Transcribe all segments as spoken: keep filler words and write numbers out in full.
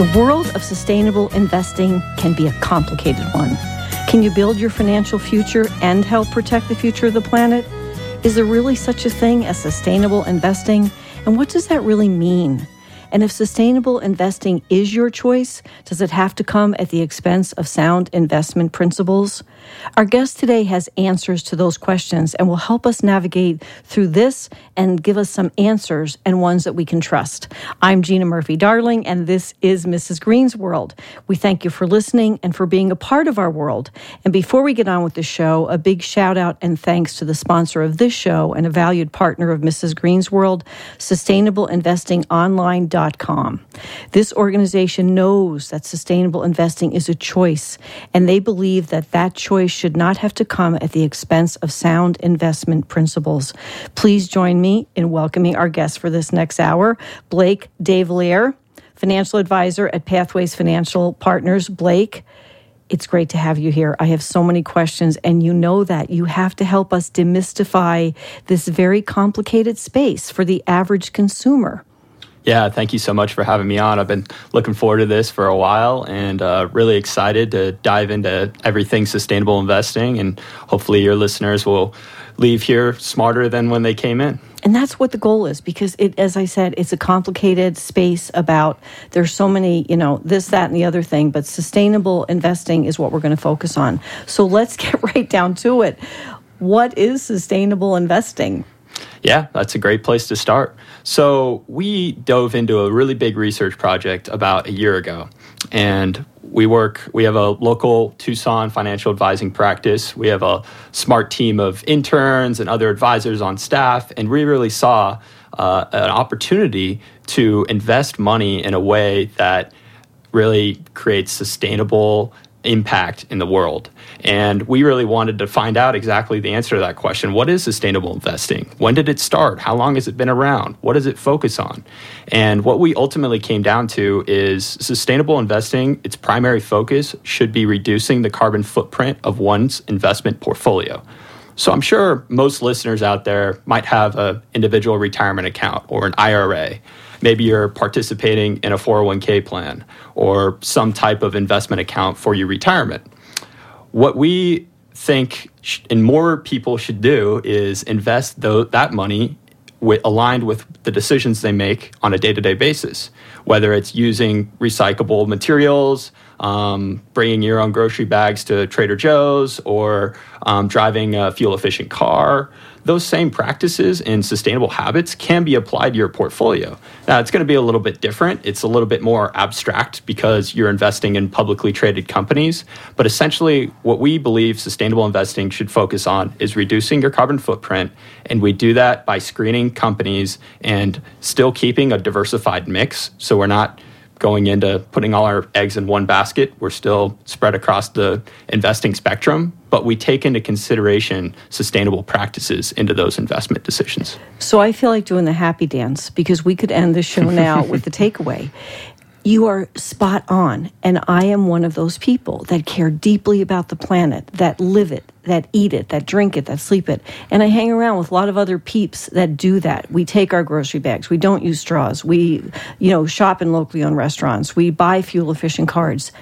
The world of sustainable investing can be a complicated one. Can you build your financial future and help protect the future of the planet? Is there really such a thing as sustainable investing? And what does that really mean? And if sustainable investing is your choice, does it have to come at the expense of sound investment principles? Our guest today has answers to those questions and will help us navigate through this and give us some answers and ones that we can trust. I'm Gina Murphy-Darling, and this is Missus Green's World. We thank you for listening and for being a part of our world. And before we get on with the show, a big shout out and thanks to the sponsor of this show and a valued partner of Missus Green's World, sustainable investing online dot com. This organization knows that sustainable investing is a choice, and they believe that that choice should not have to come at the expense of sound investment principles. Please join me in welcoming our guest for this next hour, Blake DeValier, financial advisor at Pathways Financial Partners. Blake, it's great to have you here. I have so many questions, and you know that you have to help us demystify this very complicated space for the average consumer. Yeah, thank you so much for having me on. I've been looking forward to this for a while and uh, really excited to dive into everything sustainable investing, and hopefully your listeners will leave here smarter than when they came in. And that's what the goal is, because it, as I said, it's a complicated space about, there's so many, you know, this, that, and the other thing, but sustainable investing is what we're going to focus on. So let's get right down to it. What is sustainable investing? Yeah, that's a great place to start. So we dove into a really big research project about a year ago, and we work, we have a local Tucson financial advising practice. We have a smart team of interns and other advisors on staff, and we really saw uh, an opportunity to invest money in a way that really creates sustainable impact in the world. And we really wanted to find out exactly the answer to that question. What is sustainable investing? When did it start? How long has it been around? What does it focus on? And what we ultimately came down to is sustainable investing, its primary focus should be reducing the carbon footprint of one's investment portfolio. So I'm sure most listeners out there might have an individual retirement account or an I R A. Maybe you're participating in a four oh one k plan or some type of investment account for your retirement. What we think sh- and more people should do is invest th- that money with, aligned with the decisions they make on a day-to-day basis, whether it's using recyclable materials, um, bringing your own grocery bags to Trader Joe's, or um, driving a fuel-efficient car. Those same practices and sustainable habits can be applied to your portfolio. Now, it's going to be a little bit different. It's a little bit more abstract because you're investing in publicly traded companies. But essentially, what we believe sustainable investing should focus on is reducing your carbon footprint. And we do that by screening companies and still keeping a diversified mix. So we're not going into putting all our eggs in one basket. We're still spread across the investing spectrum, but we take into consideration sustainable practices into those investment decisions. So I feel like doing the happy dance, because we could end the show now with the takeaway. You are spot on, and I am one of those people that care deeply about the planet, that live it, that eat it, that drink it, that sleep it. And I hang around with a lot of other peeps that do that. We take our grocery bags. We don't use straws. We, you know, shop in locally owned restaurants. We buy fuel-efficient cars.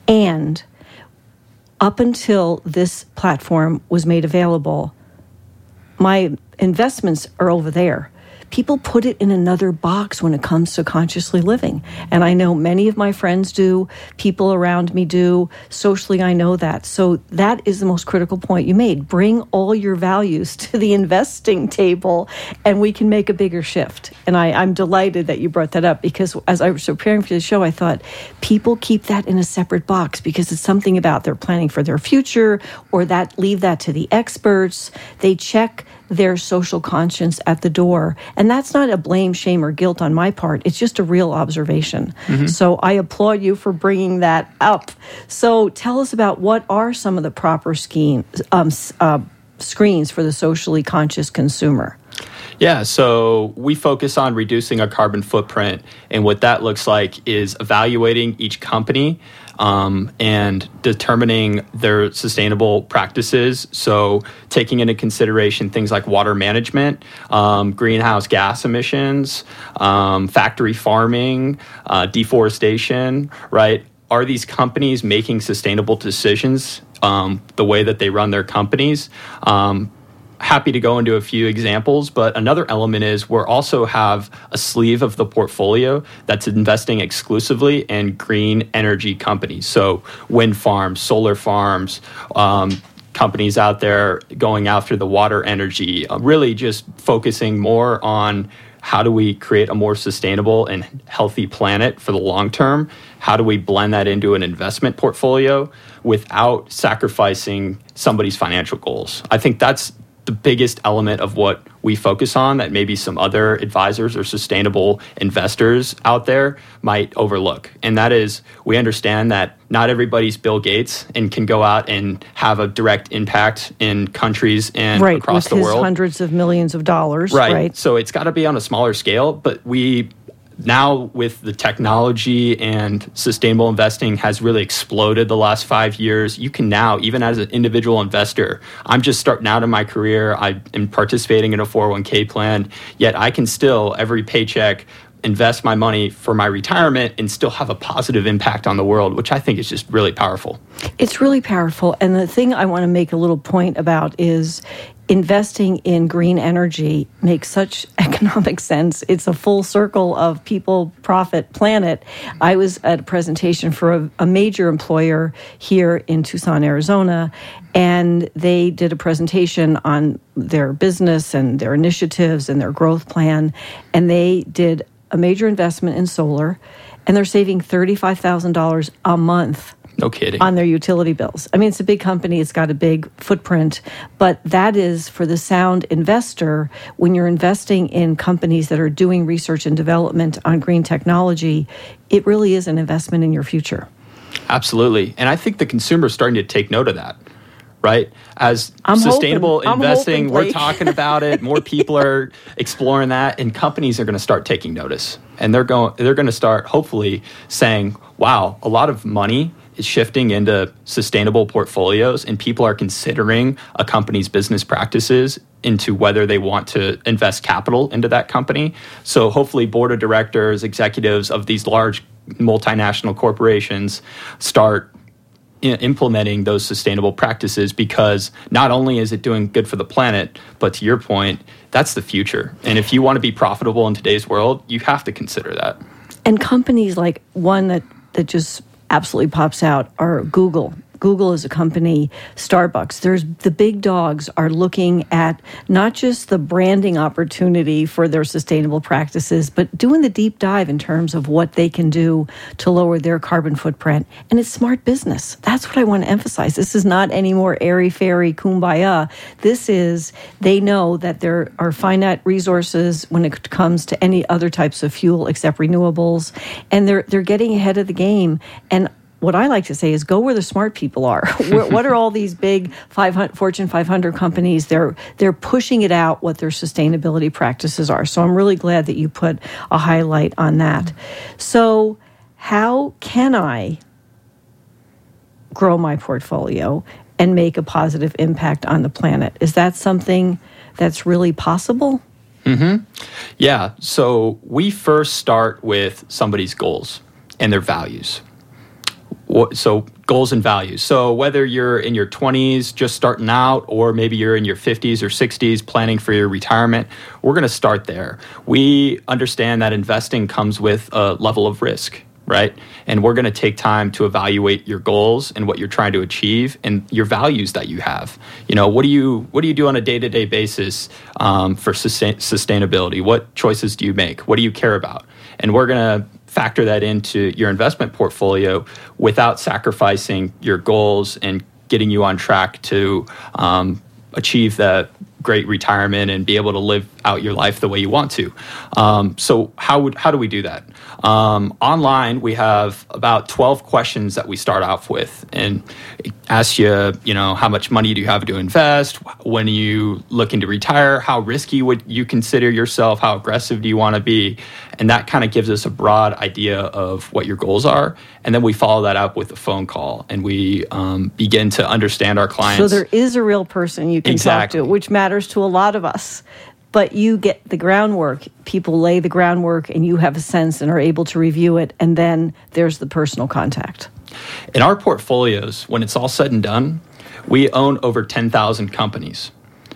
And up until this platform was made available, my investments are over there. People put it in another box when it comes to consciously living. And I know many of my friends do, people around me do, socially I know that. So that is the most critical point you made. Bring all your values to the investing table and we can make a bigger shift. And I, I'm delighted that you brought that up, because as I was preparing for the show, I thought people keep that in a separate box because it's something about they're planning for their future, or that leave that to the experts. They check their social conscience at the door. And that's not a blame, shame, or guilt on my part. It's just a real observation. Mm-hmm. So I applaud you for bringing that up. So tell us about what are some of the proper scheme, um, uh, screens for the socially conscious consumer. Yeah, so we focus on reducing our carbon footprint, and what that looks like is evaluating each company um, and determining their sustainable practices. So taking into consideration things like water management, um, greenhouse gas emissions, um, factory farming, uh, deforestation, right? Are these companies making sustainable decisions um, the way that they run their companies? Um, happy to go into a few examples, but another element is we also have a sleeve of the portfolio that's investing exclusively in green energy companies. So wind farms, solar farms, um, companies out there going after the water energy, uh, really just focusing more on how do we create a more sustainable and healthy planet for the long term? How do we blend that into an investment portfolio without sacrificing somebody's financial goals? I think that's the biggest element of what we focus on that maybe some other advisors or sustainable investors out there might overlook. And that is, we understand that not everybody's Bill Gates and can go out and have a direct impact in countries and right, across with the his world. Hundreds of millions of dollars. Right. right. So it's got to be on a smaller scale, but we now with the technology and sustainable investing has really exploded the last five years. You can now, even as an individual investor, I'm just starting out in my career. I am participating in a four oh one k plan, yet I can still, every paycheck, invest my money for my retirement and still have a positive impact on the world, which I think is just really powerful. It's really powerful. And the thing I want to make a little point about is investing in green energy makes such economic sense. It's a full circle of people, profit, planet. I was at a presentation for a, a major employer here in Tucson, Arizona, and they did a presentation on their business and their initiatives and their growth plan, and they did a major investment in solar, and they're saving thirty-five thousand dollars a month. No kidding. On their utility bills. I mean, it's a big company. It's got a big footprint. But that is, for the sound investor, when you're investing in companies that are doing research and development on green technology, it really is an investment in your future. Absolutely. And I think the consumer is starting to take note of that, right? As I'm sustainable hoping, investing, hoping, we're talking about it. More people are exploring that, and companies are going to start taking notice. And they're going, they're going to start, hopefully, saying, wow, a lot of money is shifting into sustainable portfolios, and people are considering a company's business practices into whether they want to invest capital into that company. So hopefully board of directors, executives of these large multinational corporations start I- implementing those sustainable practices, because not only is it doing good for the planet, but to your point, that's the future. And if you want to be profitable in today's world, you have to consider that. And companies like one that, that just absolutely pops out are Google. Google is a company, Starbucks. There's the big dogs are looking at not just the branding opportunity for their sustainable practices, but doing the deep dive in terms of what they can do to lower their carbon footprint. And it's smart business. That's what I want to emphasize. This is not any more airy-fairy kumbaya. This is, they know that there are finite resources when it comes to any other types of fuel except renewables, and they're they're getting ahead of the game. And what I like to say is go where the smart people are. What are all these big five hundred, Fortune five hundred companies? They're they're pushing it out what their sustainability practices are. So I'm really glad that you put a highlight on that. So how can I grow my portfolio and make a positive impact on the planet? Is that something that's really possible? Mm-hmm. Yeah. So we first start with somebody's goals and their values. So goals and values. So whether you're in your twenties, just starting out, or maybe you're in your fifties or sixties planning for your retirement, we're going to start there. We understand that investing comes with a level of risk, right? And we're going to take time to evaluate your goals and what you're trying to achieve and your values that you have. You know, what do you what do you do on a day-to-day basis um, for sustain- sustainability? What choices do you make? What do you care about? And we're going to factor that into your investment portfolio without sacrificing your goals and getting you on track to um, achieve the great retirement and be able to live out your life the way you want to. Um, so how would how do we do that? Um, online, we have about twelve questions that we start off with, and it asks you, you know, how much money do you have to invest? When are you looking to retire? How risky would you consider yourself? How aggressive do you want to be? And that kind of gives us a broad idea of what your goals are. And then we follow that up with a phone call, and we um, begin to understand our clients. So there is a real person you can Exactly. talk to, which matters to a lot of us. But you get the groundwork. People lay the groundwork, and you have a sense and are able to review it. And then there's the personal contact. In our portfolios, when it's all said and done, we own over ten thousand companies.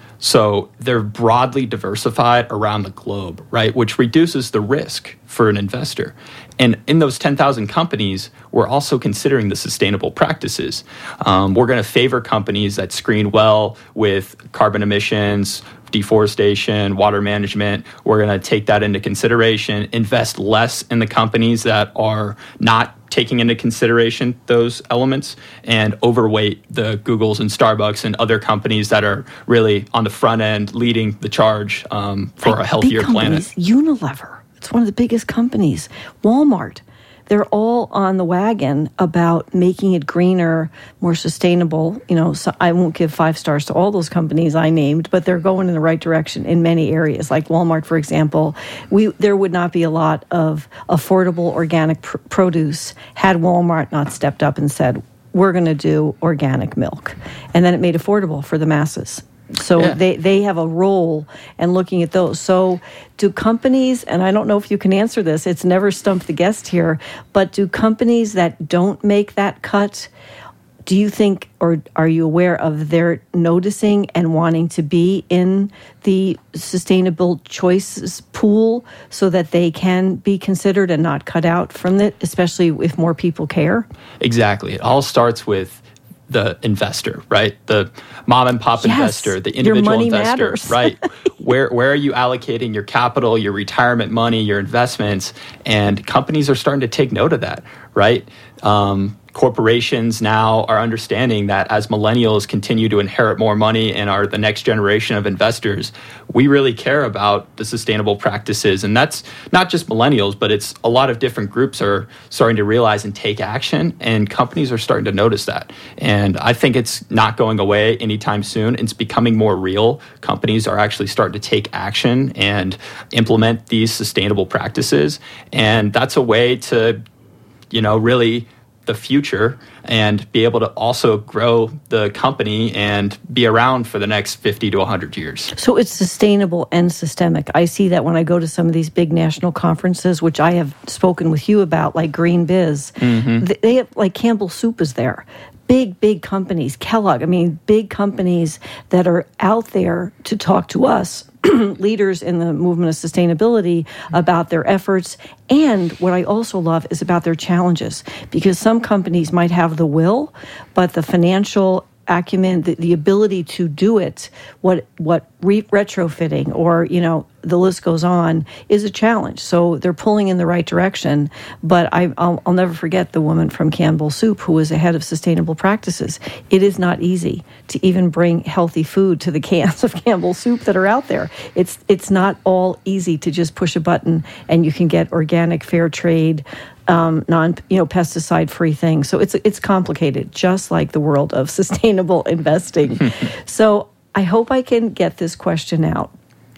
So they're broadly diversified around the globe, right? Which reduces the risk for an investor. And in those ten thousand companies, we're also considering the sustainable practices. Um, we're going to favor companies that screen well with carbon emissions, deforestation, water management. We're going to take that into consideration, invest less in the companies that are not taking into consideration those elements, and overweight the Googles and Starbucks and other companies that are really on the front end leading the charge um, for Like a healthier big companies, planet. Unilever, it's one of the biggest companies. Walmart, they're all on the wagon about making it greener, more sustainable. You know, so I won't give five stars to all those companies I named, but they're going in the right direction in many areas. Like Walmart, for example, we there would not be a lot of affordable organic pr- produce had Walmart not stepped up and said, we're going to do organic milk. And then it made affordable for the masses. So Yeah. they, they have a role in looking at those. So do companies, and I don't know if you can answer this, it's never stumped the guest here, but do companies that don't make that cut, do you think, or are you aware of their noticing and wanting to be in the sustainable choices pool so that they can be considered and not cut out from it, especially if more people care? Exactly. It all starts with the investor, right? The mom and pop Yes, investor, the your individual money investor, matters. right? Where where are you allocating your capital, your retirement money, your investments? And companies are starting to take note of that, right? Um, corporations now are understanding that as millennials continue to inherit more money and are the next generation of investors, we really care about the sustainable practices. And that's not just millennials, but it's a lot of different groups are starting to realize and take action, and companies are starting to notice that. And I think it's not going away anytime soon. It's becoming more real. Companies are actually starting to take action and implement these sustainable practices. And that's a way to, you know, really the future and be able to also grow the company and be around for the next fifty to one hundred years. So it's sustainable and systemic. I see that when I go to some of these big national conferences, which I have spoken with you about, like Green Biz. Mm-hmm. They have, like Campbell Soup is there. Big, big companies, Kellogg, I mean, big companies that are out there to talk to us, leaders in the movement of sustainability, about their efforts. And what I also love is about their challenges, because some companies might have the will, but the financial acumen, the, the ability to do it, what what re- retrofitting or, you know, the list goes on, is a challenge. So they're pulling in the right direction. But I, I'll, I'll never forget the woman from Campbell Soup who was the head of sustainable practices. It is not easy to even bring healthy food to the cans of Campbell Soup that are out there. It's it's not all easy to just push a button and you can get organic, fair trade, Um, non, you know, pesticide-free things. So it's it's complicated, just like the world of sustainable investing. So I hope I can get this question out.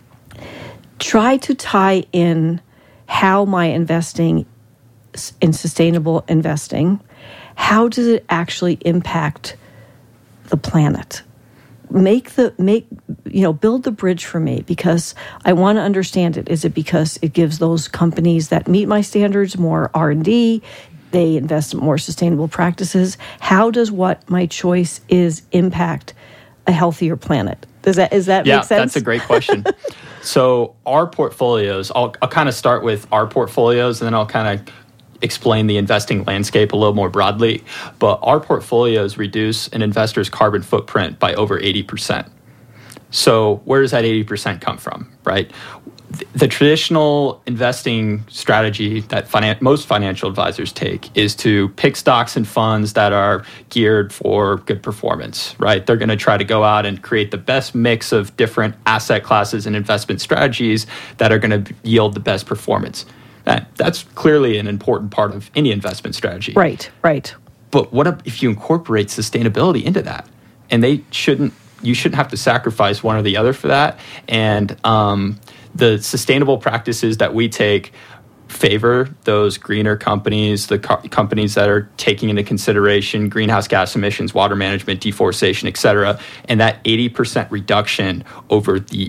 Try to tie in how my investing in sustainable investing, how does it actually impact the planet? Make the make you know build the bridge for me, because I want to understand it. Is it because it gives those companies that meet my standards more R and D? They invest in more sustainable practices. How does what my choice is impact a healthier planet? Does that is that yeah, make sense? That's a great question. So our portfolios, I'll, I'll kind of start with our portfolios, and then I'll kind of explain the investing landscape a little more broadly. But our portfolios reduce an investor's carbon footprint by over eighty percent. So where does that eighty percent come from, right? the traditional investing strategy that finan- most financial advisors take is to pick stocks and funds that are geared for good performance, right? They're going to try to go out and create the best mix of different asset classes and investment strategies that are going to yield the best performance. That, that's clearly an important part of any investment strategy. Right, right. But what if you incorporate sustainability into that? And they shouldn't, you shouldn't have to sacrifice one or the other for that. And um, the sustainable practices that we take favor those greener companies, the co- companies that are taking into consideration greenhouse gas emissions, water management, deforestation, et cetera. And that eighty percent reduction over the,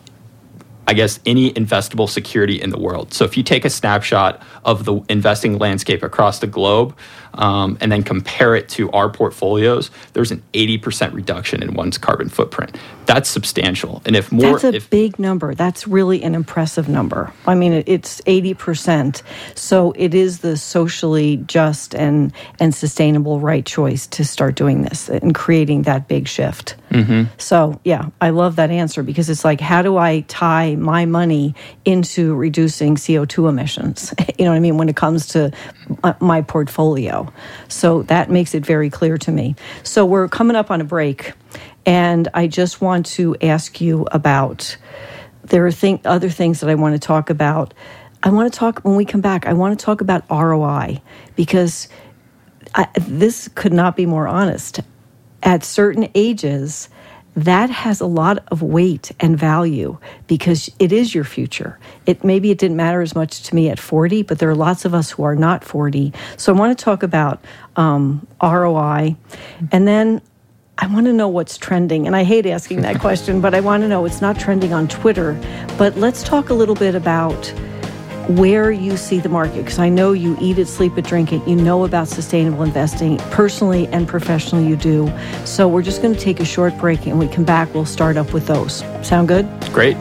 I guess, any investable security in the world. So if you take a snapshot of the investing landscape across the globe um, and then compare it to our portfolios, there's an eighty percent reduction in one's carbon footprint. That's substantial. And if more... That's a if, big number. That's really an impressive number. I mean, it, it's eighty percent. So it is the socially just and, and sustainable right choice to start doing this and creating that big shift. Mm-hmm. So, yeah, I love that answer because it's like, how do I tie my money into reducing C O two emissions? You know what I mean? When it comes to my portfolio. So that makes it very clear to me. So we're coming up on a break, and I just want to ask you about, there are thing, other things that I want to talk about. I want to talk, when we come back, I want to talk about R O I, because I, this could not be more honest. At certain ages, that has a lot of weight and value because it is your future. It maybe it didn't matter as much to me at forty, but there are lots of us who are not forty. So I want to talk about um, R O I, and then I want to know what's trending. And I hate asking that question, but I want to know it's not trending on Twitter. But let's talk a little bit about where you see the market, because I know you eat it, sleep it, drink it. You know about sustainable investing. Personally and professionally, you do. So we're just going to take a short break, and when we come back, we'll start up with those. Sound good? Great.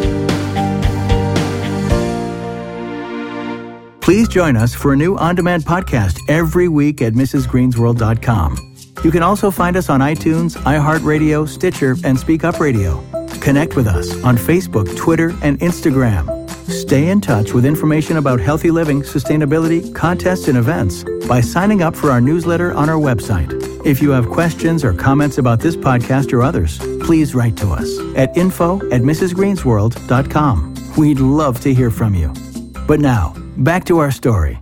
Please join us for a new on-demand podcast every week at Missus Greens World dot com. You can also find us on iTunes, iHeartRadio, Stitcher, and Speak Up Radio. Connect with us on Facebook, Twitter, and Instagram. Stay in touch with information about healthy living, sustainability, contests, and events by signing up for our newsletter on our website. If you have questions or comments about this podcast or others, please write to us at info at Missus Greens World dot com. We'd love to hear from you. But now, back to our story.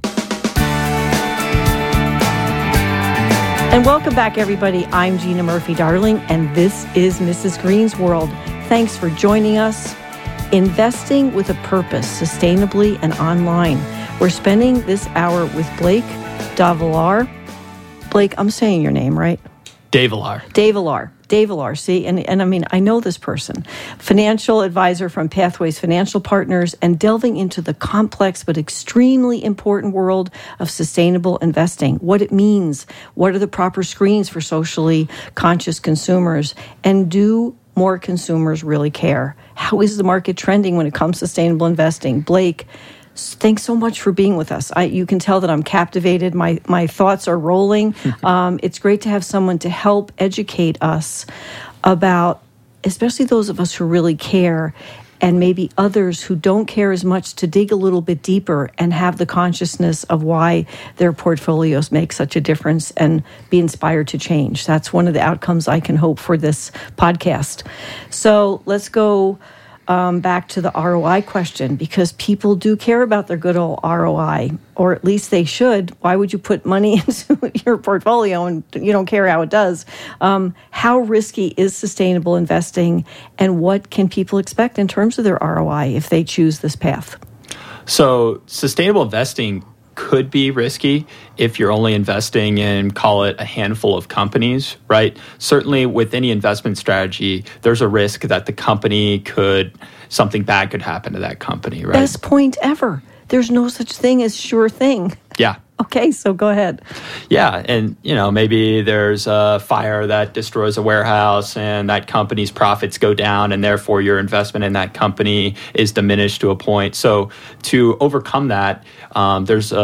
And welcome back, everybody. I'm Gina Murphy-Darling, and this is Missus Green's World. Thanks for joining us. Investing with a purpose, sustainably and online. We're spending this hour with Blake Davilar. Blake, I'm saying your name, right? Davilar. Davilar. Davilar, see? And, and I mean, I know this person. Financial advisor from Pathways Financial Partners, and delving into the complex but extremely important world of sustainable investing. What it means, what are the proper screens for socially conscious consumers, and do more consumers really care? How is the market trending when it comes to sustainable investing? Blake, thanks so much for being with us. I, you can tell that I'm captivated. My my thoughts are rolling. um, it's great to have someone to help educate us about, especially those of us who really care, and maybe others who don't care as much, to dig a little bit deeper and have the consciousness of why their portfolios make such a difference and be inspired to change. That's one of the outcomes I can hope for this podcast. So let's go um, back to the R O I question, because people do care about their good old R O I, or at least they should. Why would you put money into your portfolio and you don't care how it does? Um, how risky is sustainable investing, and what can people expect in terms of their R O I if they choose this path? So sustainable investing could be risky if you're only investing in, call it, a handful of companies, right? Certainly with any investment strategy, there's a risk that the company could, something bad could happen to that company, right? Best point ever. There's no such thing as sure thing. Yeah. Okay, so go ahead. Yeah, and you know, maybe there's a fire that destroys a warehouse and that company's profits go down, and therefore your investment in that company is diminished to a point. So to overcome that, um, there's a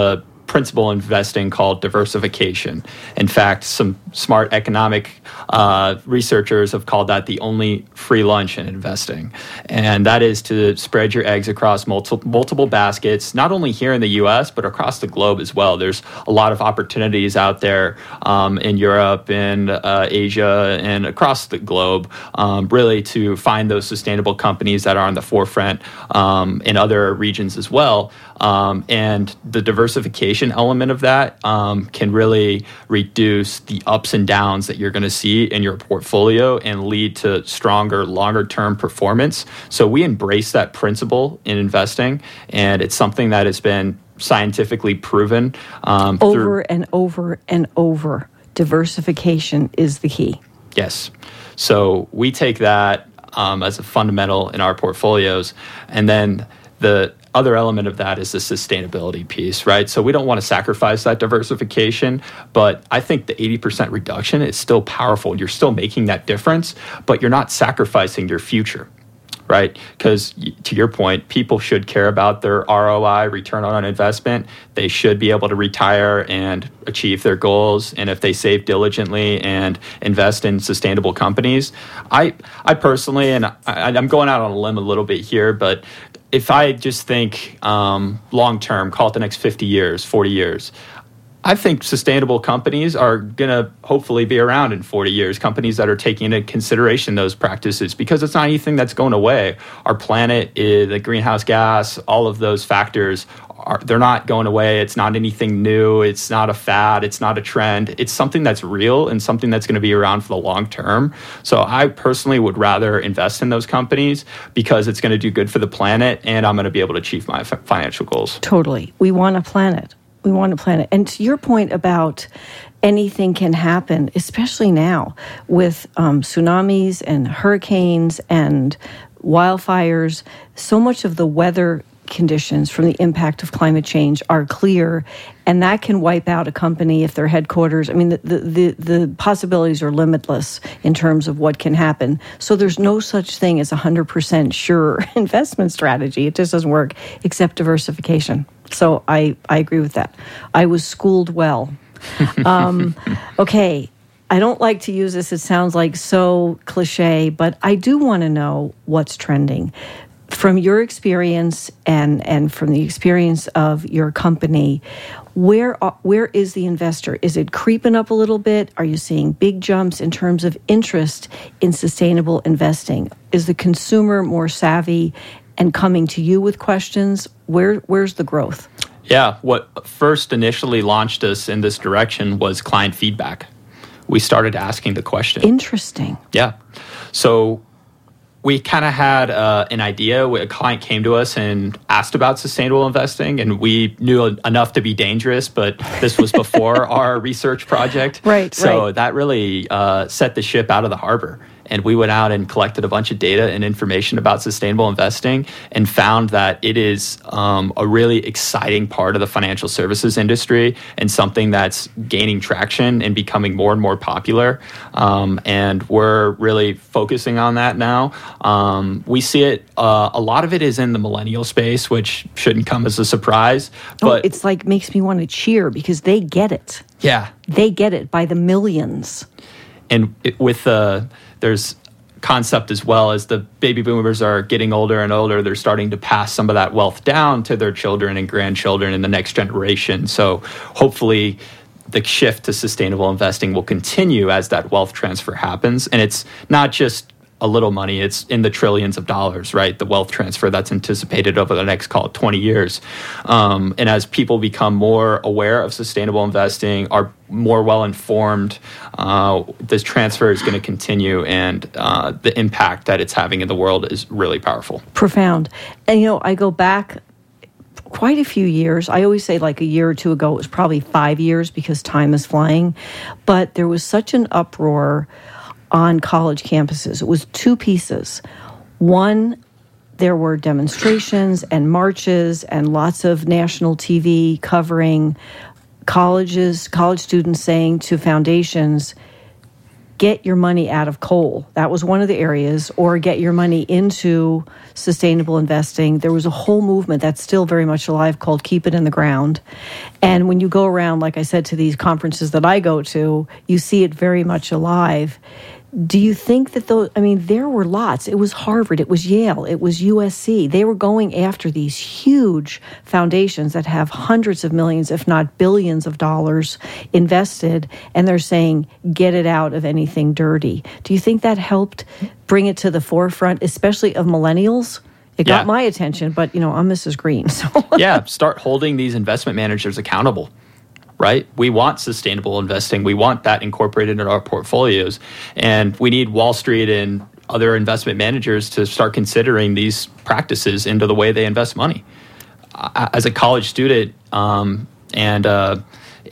principle investing called diversification. In fact, some smart economic uh, researchers have called that the only free lunch in investing. And that is to spread your eggs across multiple, multiple baskets, not only here in the U S, but across the globe as well. There's a lot of opportunities out there um, in Europe, in uh, Asia, and across the globe, um, really to find those sustainable companies that are on the forefront um, in other regions as well. Um, and the diversification element of that um, can really reduce the ups and downs that you're going to see in your portfolio and lead to stronger, longer-term performance. So we embrace that principle in investing, and it's something that has been scientifically proven. Um, over through, and over and over, diversification is the key. Yes. So we take that um, as a fundamental in our portfolios, and then the other element of that is the sustainability piece, right? So we don't want to sacrifice that diversification, but I think the eighty percent reduction is still powerful. You're still making that difference, but you're not sacrificing your future, right? Because to your point, people should care about their R O I, return on investment. They should be able to retire and achieve their goals. And if they save diligently and invest in sustainable companies, I, I personally, and I, I'm going out on a limb a little bit here, but if I just think um, long-term, call it the next fifty years, forty years, I think sustainable companies are going to hopefully be around in forty years, companies that are taking into consideration those practices, because it's not anything that's going away. Our planet, is, the greenhouse gas, all of those factors, are they're not going away. It's not anything new. It's not a fad. It's not a trend. It's something that's real and something that's going to be around for the long term. So I personally would rather invest in those companies because it's going to do good for the planet and I'm going to be able to achieve my f- financial goals. Totally. We want a planet. We want a planet. And to your point about anything can happen, especially now with um, tsunamis and hurricanes and wildfires, so much of the weather conditions from the impact of climate change are clear, and that can wipe out a company if their headquarters, I mean, the, the, the, the possibilities are limitless in terms of what can happen. So there's no such thing as a one hundred percent sure investment strategy. It just doesn't work, except diversification. So I, I agree with that. I was schooled well. Um, okay, I don't like to use this. It sounds like so cliche, but I do want to know what's trending. From your experience and, and from the experience of your company, where where is the investor? Is it creeping up a little bit? Are you seeing big jumps in terms of interest in sustainable investing? Is the consumer more savvy and coming to you with questions? Where where's the growth? Yeah, what first initially launched us in this direction was client feedback. We started asking the question. Interesting. Yeah. So we kind of had uh, an idea. A client came to us and asked about sustainable investing, and we knew enough to be dangerous, but this was before our research project. Right, So right. that really uh, set the ship out of the harbor. And we went out and collected a bunch of data and information about sustainable investing and found that it is um, a really exciting part of the financial services industry and something that's gaining traction and becoming more and more popular. Um, and we're really focusing on that now. Um, we see it, uh, a lot of it is in the millennial space, which shouldn't come as a surprise. But oh, it's like makes me want to cheer because they get it. Yeah. They get it by the millions. And it, with the... Uh, there's concept as well as the baby boomers are getting older and older, they're starting to pass some of that wealth down to their children and grandchildren in the next generation. So hopefully the shift to sustainable investing will continue as that wealth transfer happens. And it's not just a little money, it's in the trillions of dollars, right? The wealth transfer that's anticipated over the next, call it twenty years. Um, and as people become more aware of sustainable investing, are more well-informed, uh, this transfer is going to continue, and uh, the impact that it's having in the world is really powerful. Profound. And, you know, I go back quite a few years. I always say like a year or two ago, it was probably five years because time is flying. But there was such an uproar on college campuses. It was two pieces. One, there were demonstrations and marches and lots of national T V covering colleges, college students saying to foundations, get your money out of coal. That was one of the areas, or get your money into sustainable investing. There was a whole movement that's still very much alive called Keep It in the Ground. And when you go around, like I said, to these conferences that I go to, you see it very much alive. Do you think that those, I mean, there were lots. It was Harvard, it was Yale, it was U S C. They were going after these huge foundations that have hundreds of millions, if not billions of dollars invested, and they're saying, get it out of anything dirty. Do you think that helped bring it to the forefront, especially of millennials? It got yeah. my attention, but, you know, I'm Missus Green. So yeah, start holding these investment managers accountable. Right? We want sustainable investing. We want that incorporated in our portfolios. And we need Wall Street and other investment managers to start considering these practices into the way they invest money. As a college student um, and uh,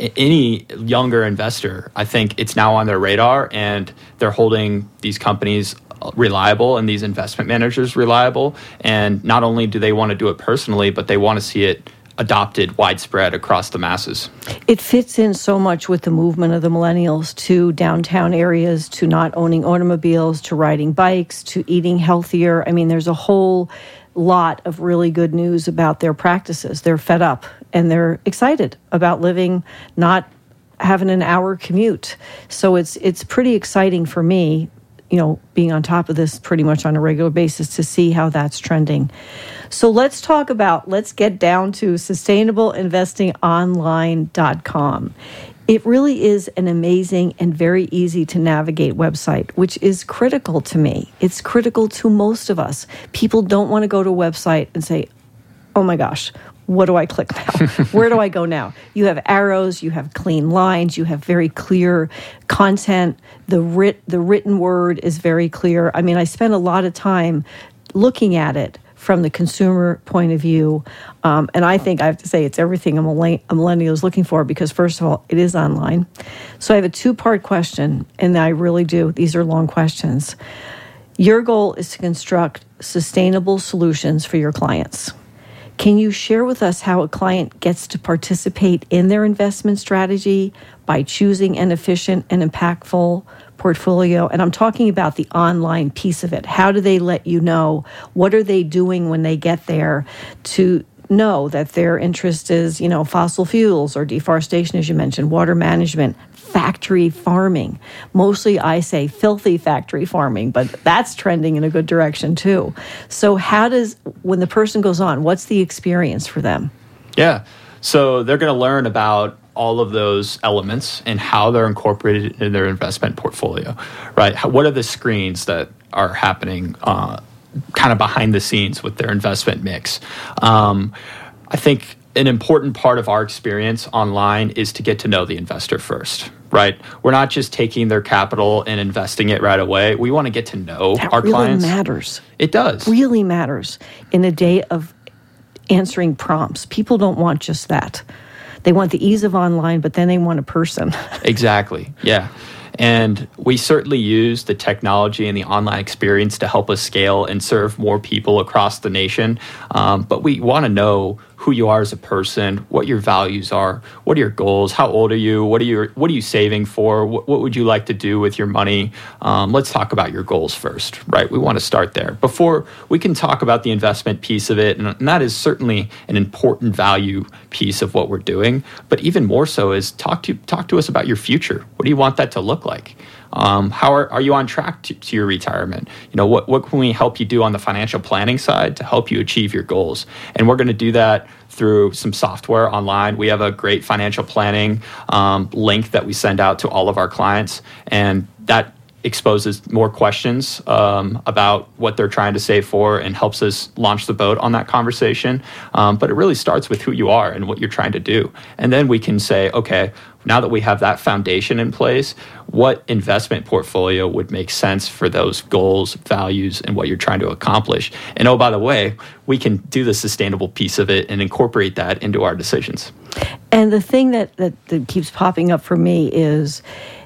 any younger investor, I think it's now on their radar, and they're holding these companies reliable and these investment managers reliable. And not only do they want to do it personally, but they want to see it adopted widespread across the masses. It fits in so much with the movement of the millennials to downtown areas, to not owning automobiles, to riding bikes, to eating healthier. I mean, there's a whole lot of really good news about their practices. They're fed up and they're excited about living, not having an hour commute. So it's it's pretty exciting for me, you know, being on top of this pretty much on a regular basis to see how that's trending. So let's talk about, let's get down to sustainable investing online dot com. It really is an amazing and very easy to navigate website, which is critical to me. It's critical to most of us. People don't want to go to a website and say, oh my gosh, what do I click now? Where do I go now? You have arrows, you have clean lines, you have very clear content. The writ, the written word is very clear. I mean, I spend a lot of time looking at it from the consumer point of view. Um, and I think I have to say it's everything a, millenn- a millennial is looking for, because first of all, it is online. So I have a two-part question, and I really do. These are long questions. Your goal is to construct sustainable solutions for your clients. Can you share with us how a client gets to participate in their investment strategy by choosing an efficient and impactful portfolio? And I'm talking about the online piece of it. How do they let you know? What are they doing when they get there to know that their interest is, you know, fossil fuels or deforestation, as you mentioned, water management, factory farming. Mostly I say filthy factory farming, but that's trending in a good direction too. So how does, when the person goes on, what's the experience for them? Yeah. So they're going to learn about all of those elements and how they're incorporated in their investment portfolio, right? How, what are the screens that are happening uh, kind of behind the scenes with their investment mix? Um, I think an important part of our experience online is to get to know the investor first, right? We're not just taking their capital and investing it right away. We want to get to know that our really clients. That really matters. It does. Really matters in a day of answering prompts. People don't want just that. They want the ease of online, but then they want a person. Exactly, yeah. And we certainly use the technology and the online experience to help us scale and serve more people across the nation. Um, but we want to know who you are as a person, what your values are, what are your goals, how old are you, what are you, what are you saving for, what, what would you like to do with your money? Um, let's talk about your goals first, right? We want to start there before we can talk about the investment piece of it. And, and that is certainly an important value piece of what we're doing. But even more so is talk to talk to us about your future. What do you want that to look like? Um, how are, are you on track to, to your retirement? You know, what, what can we help you do on the financial planning side to help you achieve your goals? And we're going to do that through some software online. We have a great financial planning um, link that we send out to all of our clients, and that exposes more questions um, about what they're trying to save for and helps us launch the boat on that conversation. Um, but it really starts with who you are and what you're trying to do. And then we can say, okay, now that we have that foundation in place, what investment portfolio would make sense for those goals, values, and what you're trying to accomplish? And oh, by the way, we can do the sustainable piece of it and incorporate that into our decisions. And the thing that, that, that keeps popping up for me is,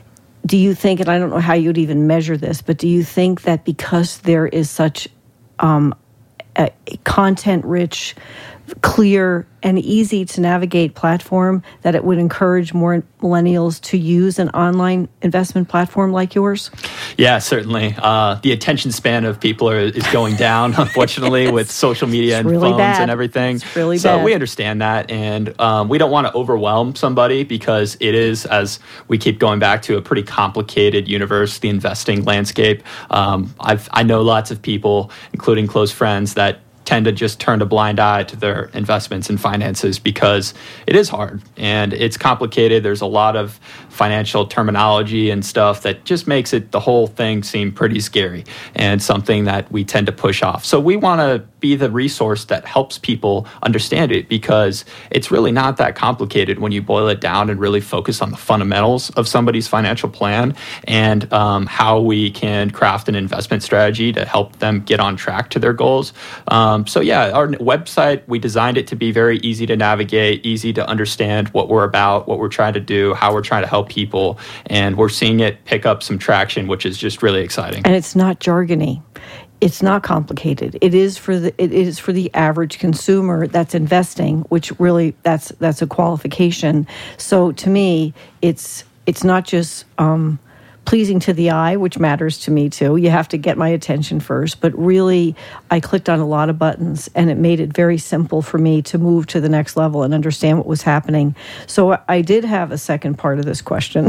do you think, and I don't know how you'd even measure this, but do you think that because there is such um, a content-rich clear and easy to navigate platform that it would encourage more millennials to use an online investment platform like yours? Yeah, certainly. Uh, the attention span of people are, is going down, unfortunately, yes. with social media it's and really phones bad. and everything. It's really so bad. we understand that, and um, we don't want to overwhelm somebody because it is, as we keep going back to, a pretty complicated universe, the investing landscape. Um, I've I know lots of people, including close friends, that tend to just turn a blind eye to their investments and finances because it is hard and it's complicated. There's a lot of financial terminology and stuff that just makes it the whole thing seem pretty scary and something that we tend to push off. So we want to be the resource that helps people understand it because it's really not that complicated when you boil it down and really focus on the fundamentals of somebody's financial plan and um, how we can craft an investment strategy to help them get on track to their goals. Um, so yeah, our website, we designed it to be very easy to navigate, easy to understand what we're about, what we're trying to do, how we're trying to help people, and we're seeing it pick up some traction, which is just really exciting. And it's not jargony. It's not complicated. It is for the it is for the average consumer that's investing, which really that's that's a qualification. So to me, it's it's not just um, pleasing to the eye, which matters to me too. You have to get my attention first, but really, I clicked on a lot of buttons, and it made it very simple for me to move to the next level and understand what was happening. So I did have a second part of this question.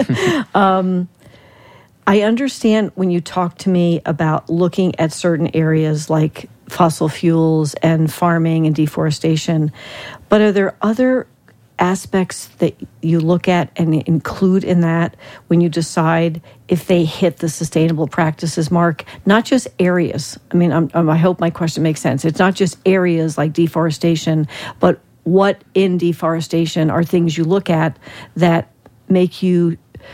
um, I understand when you talk to me about looking at certain areas like fossil fuels and farming and deforestation, but are there other aspects that you look at and include in that when you decide if they hit the sustainable practices mark? Not just areas. I mean, I'm, I'm, I hope my question makes sense. It's not just areas like deforestation, but what in deforestation are things you look at that make you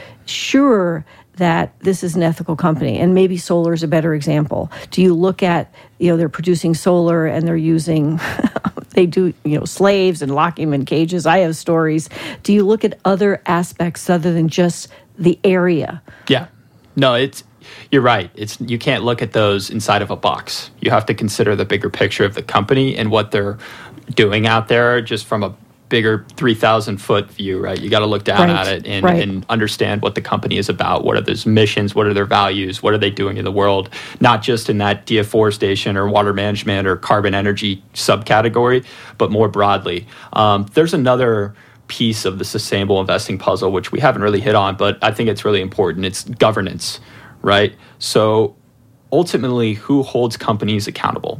sure that this is an ethical company, and maybe solar is a better example. Do you look at, you know, they're producing solar and they're using, they do, you know, slaves and locking them in cages. I have stories. Do you look at other aspects other than just the area? Yeah. No, it's, you're right. It's, you can't look at those inside of a box. You have to consider the bigger picture of the company and what they're doing out there just from a bigger three thousand foot view, right? You got to look down right. at it and, right. and understand what the company is about. What are those missions? What are their values? What are they doing in the world? Not just in that deforestation or water management or carbon energy subcategory, but more broadly. Um, there's another piece of the sustainable investing puzzle, which we haven't really hit on, but I think it's really important. It's governance, right? So ultimately, who holds companies accountable?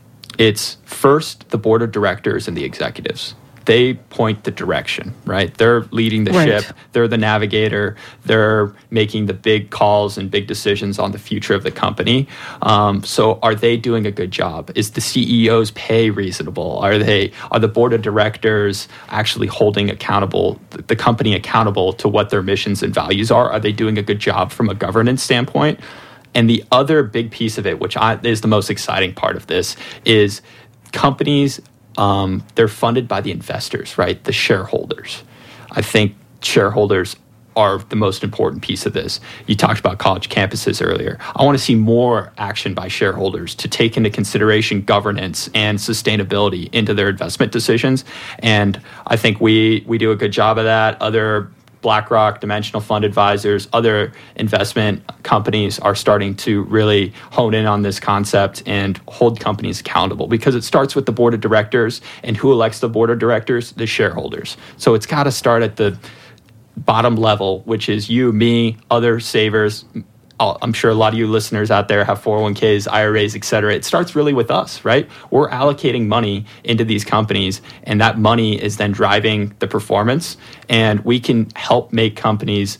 It's first the board of directors and the executives. They point the direction, right? They're leading the right. ship. They're the navigator. They're making the big calls and big decisions on the future of the company. Um, so are they doing a good job? Is the C E O's pay reasonable? Are they are the board of directors actually holding accountable the company accountable to what their missions and values are? Are they doing a good job from a governance standpoint? And the other big piece of it, which I, is the most exciting part of this, is companies Um, they're funded by the investors, right? The shareholders. I think shareholders are the most important piece of this. You talked about college campuses earlier. I want to see more action by shareholders to take into consideration governance and sustainability into their investment decisions. And I think we we do a good job of that. Other BlackRock, Dimensional Fund Advisors, other investment companies are starting to really hone in on this concept and hold companies accountable because it starts with the board of directors, and who elects the board of directors? The shareholders. So it's got to start at the bottom level, which is you, me, other savers. I'm sure a lot of you listeners out there have four oh one k's, I R As, et cetera. It starts really with us, right? We're allocating money into these companies, and that money is then driving the performance, and we can help make companies,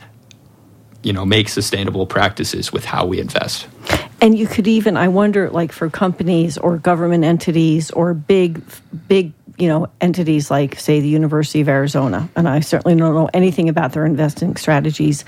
you know, make sustainable practices with how we invest. And you could even, I wonder, like for companies or government entities or big, big, you know, entities like, say, the University of Arizona, and I certainly don't know anything about their investing strategies,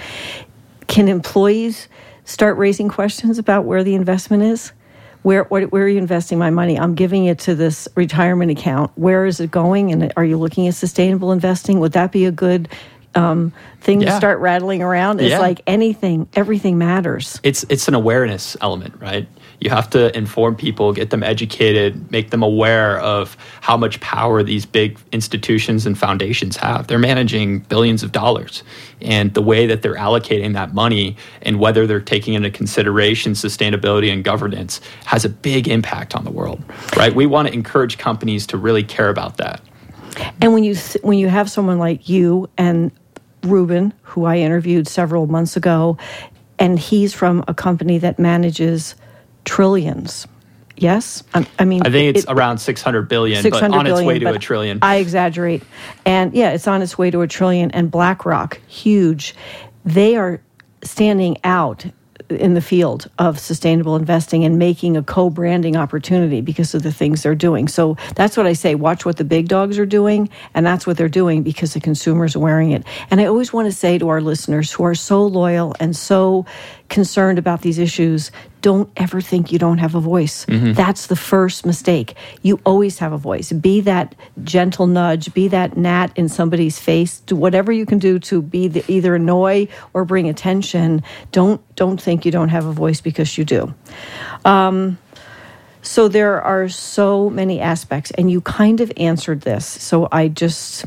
can employees start raising questions about where the investment is? Where, where where are you investing my money? I'm giving it to this retirement account. Where is it going? And are you looking at sustainable investing? Would that be a good um, things Yeah. start rattling around. It's Yeah. like anything, everything matters. It's it's an awareness element, right? You have to inform people, get them educated, make them aware of how much power these big institutions and foundations have. They're managing billions of dollars. And the way that they're allocating that money and whether they're taking into consideration sustainability and governance has a big impact on the world, right? We want to encourage companies to really care about that. And when you when you have someone like you and Ruben, who I interviewed several months ago, and he's from a company that manages trillions. Yes? I, I mean... I think it's it, around six hundred billion, six hundred but on its way billion, to a trillion. I exaggerate. And yeah, it's on its way to a trillion. And BlackRock, huge. They are standing out in the field of sustainable investing and making a co-branding opportunity because of the things they're doing. So that's what I say, watch what the big dogs are doing, and that's what they're doing because the consumers are wearing it. And I always want to say to our listeners who are so loyal and so concerned about these issues, don't ever think you don't have a voice. Mm-hmm. That's the first mistake. You always have a voice. Be that gentle nudge, be that gnat in somebody's face, do whatever you can do to be the, either annoy or bring attention. Don't don't think you don't have a voice because you do. Um, so there are so many aspects, and you kind of answered this. So I just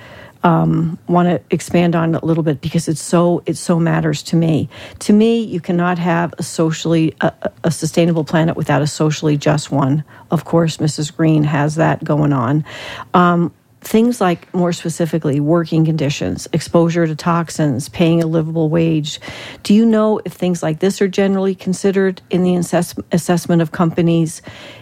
um, want to expand on it a little bit because it's so it so matters to me. To me, you cannot have a socially a, a sustainable planet without a socially just one. Of course, Missus Green has that going on. Um, Things like, more specifically, working conditions, exposure to toxins, paying a livable wage. Do you know if things like this are generally considered in the assess- assessment of companies,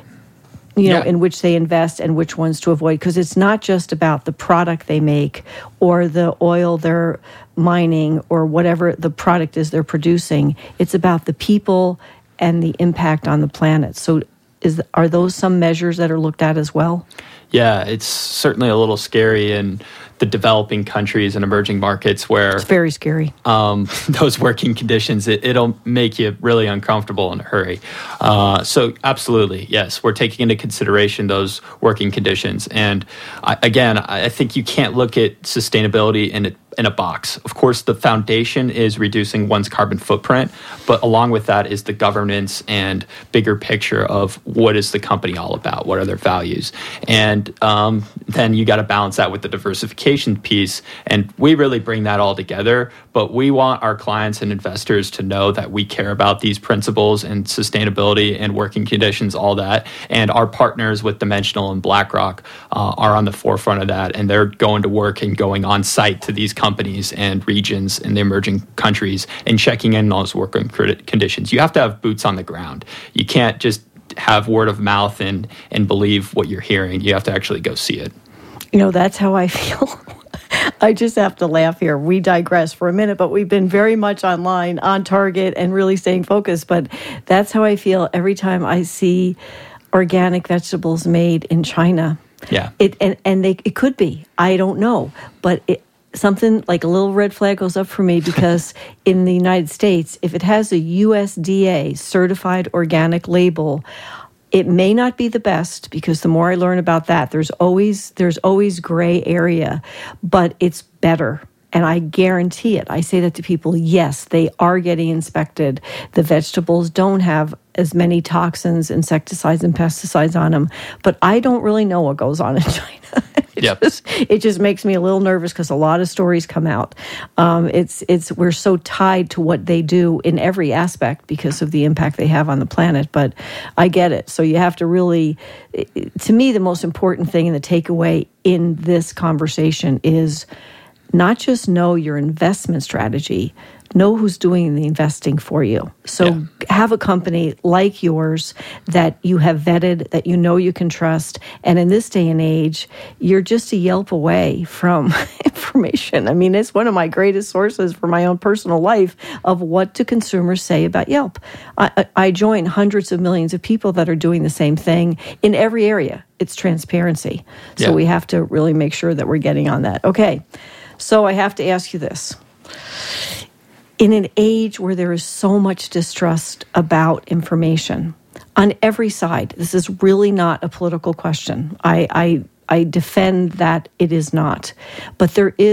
you know, yeah. in which they invest and which ones to avoid? Because it's not just about the product they make or the oil they're mining or whatever the product is they're producing. It's about the people and the impact on the planet. So is are those some measures that are looked at as well? Yeah, it's certainly a little scary in the developing countries and emerging markets where it's very scary. Um, those working conditions, it, it'll make you really uncomfortable in a hurry. Uh, so absolutely, yes, we're taking into consideration those working conditions. And I, again, I think you can't look at sustainability in a, in a box. Of course, the foundation is reducing one's carbon footprint, but along with that is the governance and bigger picture of what is the company all about, what are their values. And um, then you got to balance that with the diversification piece. And we really bring that all together, but we want our clients and investors to know that we care about these principles and sustainability and working conditions, all that. And our partners with Dimensional and BlackRock uh, are on the forefront of that, and they're going to work and going on site to these companies and regions in the emerging countries and checking in on those working conditions. You have to have boots on the ground. You can't just have word of mouth and, and believe what you're hearing. You have to actually go see it. You know, that's how I feel. I just have to laugh here. We digress for a minute, but we've been very much online, on target, and really staying focused. But that's how I feel every time I see organic vegetables made in China. Yeah. It and, and they it could be. I don't know. But it, something like a little red flag goes up for me because in the United States, if it has a U S D A certified organic label, it may not be the best because the more I learn about that, there's always there's always gray area, but it's better. And I guarantee it. I say that to people, yes, they are getting inspected. The vegetables don't have as many toxins, insecticides, and pesticides on them. But I don't really know what goes on in China. It, yep. just, it just makes me a little nervous because a lot of stories come out. Um, it's it's we're so tied to what they do in every aspect because of the impact they have on the planet. But I get it. So you have to really, to me, the most important thing and the takeaway in this conversation is not just know your investment strategy, know who's doing the investing for you. So yeah. have a company like yours that you have vetted, that you know you can trust. And in this day and age, you're just a Yelp away from information. I mean, it's one of my greatest sources for my own personal life of what do consumers say about Yelp. I, I join hundreds of millions of people that are doing the same thing in every area. It's transparency. So yeah. we have to really make sure that we're getting on that. Okay. So I have to ask you this. In an age where there is so much distrust about information on every side, this is really not a political question. I, I, I defend that it is not. But there is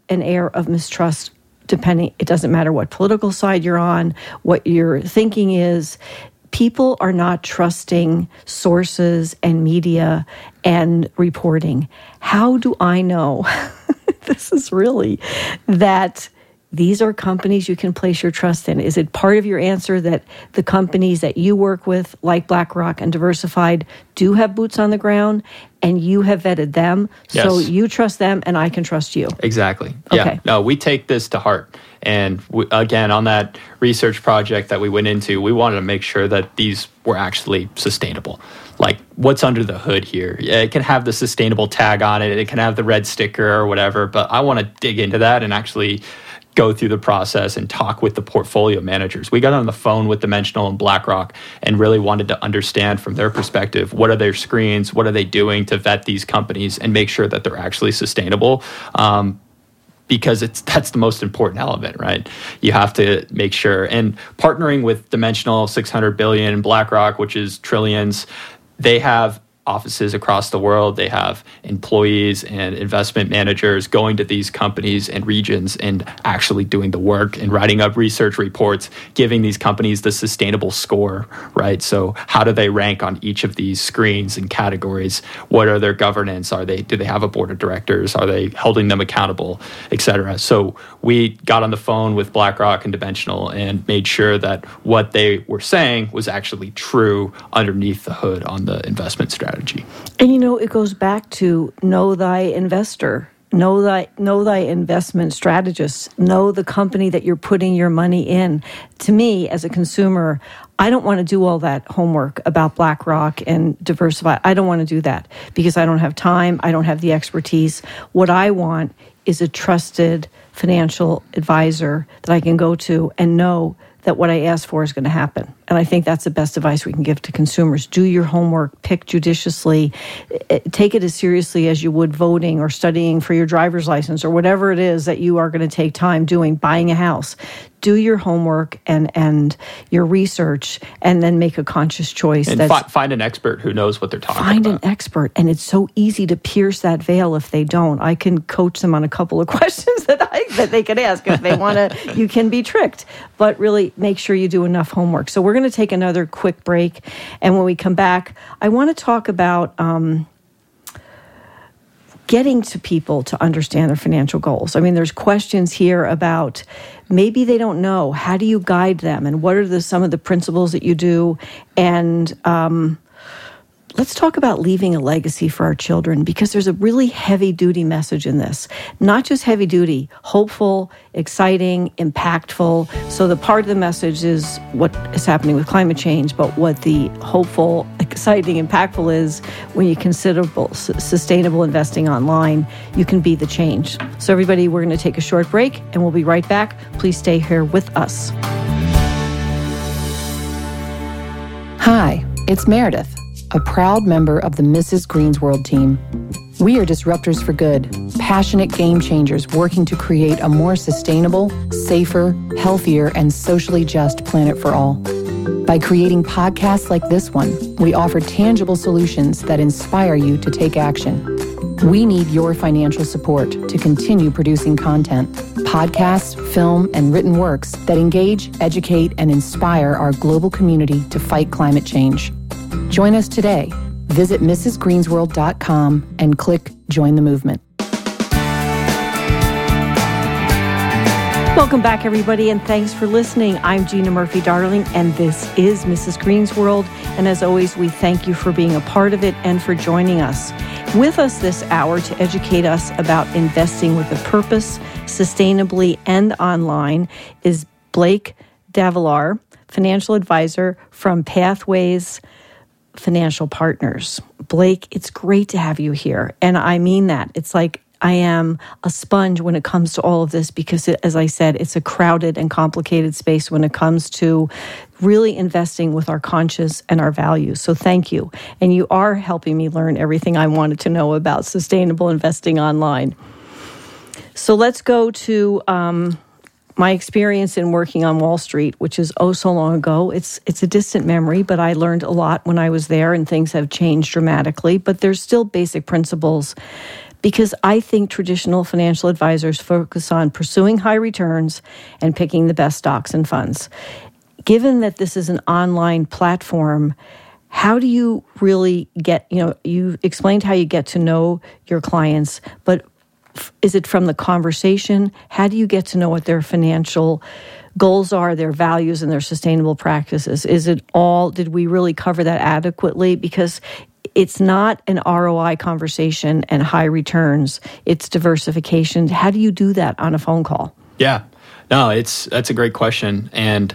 an air of mistrust. Depending, it doesn't matter what political side you're on, what your thinking is. People are not trusting sources and media and reporting. How do I know, this is really, that these are companies you can place your trust in? Is it part of your answer that the companies that you work with, like BlackRock and Diversified, do have boots on the ground and you have vetted them? Yes. So you trust them and I can trust you. Exactly. Okay. Yeah. No, we take this to heart. And we, again, on that research project that we went into, we wanted to make sure that these were actually sustainable. Like, what's under the hood here? Yeah, it can have the sustainable tag on it. It can have the red sticker or whatever. But I want to dig into that and actually go through the process and talk with the portfolio managers. We got on the phone with Dimensional and BlackRock and really wanted to understand from their perspective, what are their screens, what are they doing to vet these companies and make sure that they're actually sustainable. Um, because it's that's the most important element, right? You have to make sure. And partnering with Dimensional, six hundred billion, and BlackRock, which is trillions, they have offices across the world. They have employees and investment managers going to these companies and regions and actually doing the work and writing up research reports, giving these companies the sustainable score, right? So how do they rank on each of these screens and categories? What are their governance? Are they, do they have a board of directors? Are they holding them accountable, et cetera? So we got on the phone with BlackRock and Dimensional and made sure that what they were saying was actually true underneath the hood on the investment strategy. And you know, it goes back to know thy investor, know thy know thy investment strategist, know the company that you're putting your money in. To me, as a consumer, I don't want to do all that homework about BlackRock and Diversify. I don't want to do that because I don't have time. I don't have the expertise. What I want is a trusted financial advisor that I can go to and know that what I ask for is going to happen. And I think that's the best advice we can give to consumers. Do your homework, pick judiciously, take it as seriously as you would voting or studying for your driver's license or whatever it is that you are going to take time doing, buying a house. Do your homework and, and your research and then make a conscious choice. And that's, fi- find an expert who knows what they're talking find about. Find an expert. And it's so easy to pierce that veil if they don't. I can coach them on a couple of questions that I that they can ask if they want to. You can be tricked. But really make sure you do enough homework. So we're going to take another quick break. And when we come back, I want to talk about um, getting to people to understand their financial goals. I mean, there's questions here about maybe they don't know. How do you guide them? And what are the some of the principles that you do? And um, let's talk about leaving a legacy for our children, because there's a really heavy-duty message in this. Not just heavy-duty, hopeful, exciting, impactful. So the part of the message is what is happening with climate change, but what the hopeful, exciting, impactful is when you consider sustainable investing online, you can be the change. So everybody, we're going to take a short break, and we'll be right back. Please stay here with us. Hi, it's Meredith, a proud member of the Missus Green's World team. We are disruptors for good, passionate game changers working to create a more sustainable, safer, healthier, and socially just planet for all. By creating podcasts like this one, we offer tangible solutions that inspire you to take action. We need your financial support to continue producing content, podcasts, film, and written works that engage, educate, and inspire our global community to fight climate change. Join us today. Visit Missus Greens World dot com and click Join the Movement. Welcome back, everybody, and thanks for listening. I'm Gina Murphy-Darling, and this is Missus Green's World. And as always, we thank you for being a part of it and for joining us. With us this hour to educate us about investing with a purpose, sustainably and online, is Blake Davilar, financial advisor from Pathways Financial Partners. Blake, it's great to have you here. And I mean that. It's like I am a sponge when it comes to all of this because, it, as I said, it's a crowded and complicated space when it comes to really investing with our conscience and our values. So thank you. And you are helping me learn everything I wanted to know about sustainable investing online. So let's go to um, my experience in working on Wall Street, which is oh so long ago. It's it's a distant memory, but I learned a lot when I was there, and things have changed dramatically. But there's still basic principles Because I think traditional financial advisors focus on pursuing high returns and picking the best stocks and funds. Given that this is an online platform, how do you really get, you know, you explained how you get to know your clients, but f- is it from the conversation? How do you get to know what their financial goals are, their values, and their sustainable practices? Is it all, did we really cover that adequately? Because it's not an R O I conversation and high returns, it's diversification. How do you do that on a phone call? Yeah, no, it's that's a great question. And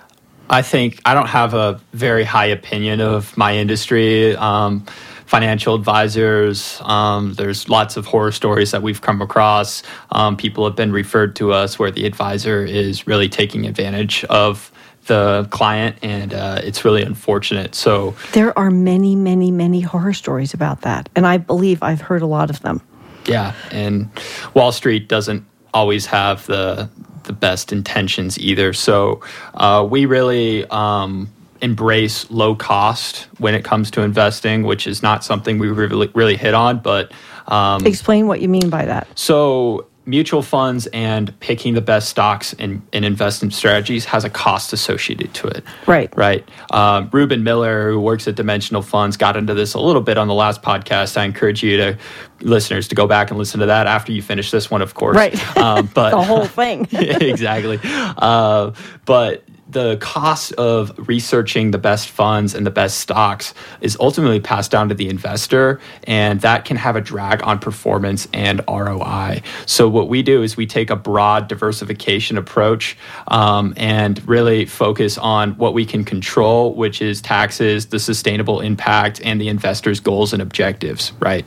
I think I don't have a very high opinion of my industry. Um, financial advisors, um, there's lots of horror stories that we've come across. Um, people have been referred to us where the advisor is really taking advantage of the client, and uh, it's really unfortunate. So there are many, many, many horror stories about that, and I believe I've heard a lot of them. Yeah, and Wall Street doesn't always have the the best intentions either. So uh, we really um, embrace low cost when it comes to investing, which is not something we really, really hit on. But um, explain what you mean by that. So mutual funds and picking the best stocks and, and investment strategies has a cost associated to it. Right. Right. Um, Ruben Miller, who works at Dimensional Funds, got into this a little bit on the last podcast. I encourage you to, listeners, to go back and listen to that after you finish this one, of course. Right. Um, but the whole thing. Exactly. Uh, but the cost of researching the best funds and the best stocks is ultimately passed down to the investor, and that can have a drag on performance and R O I. So what we do is we take a broad diversification approach um, and really focus on what we can control, which is taxes, the sustainable impact, and the investor's goals and objectives, right?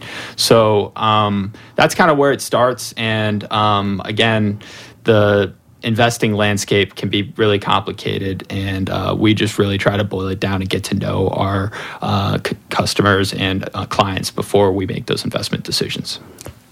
So um, that's kind of where it starts. And um, again, the investing landscape can be really complicated, and uh, we just really try to boil it down and get to know our uh, c- customers and uh, clients before we make those investment decisions.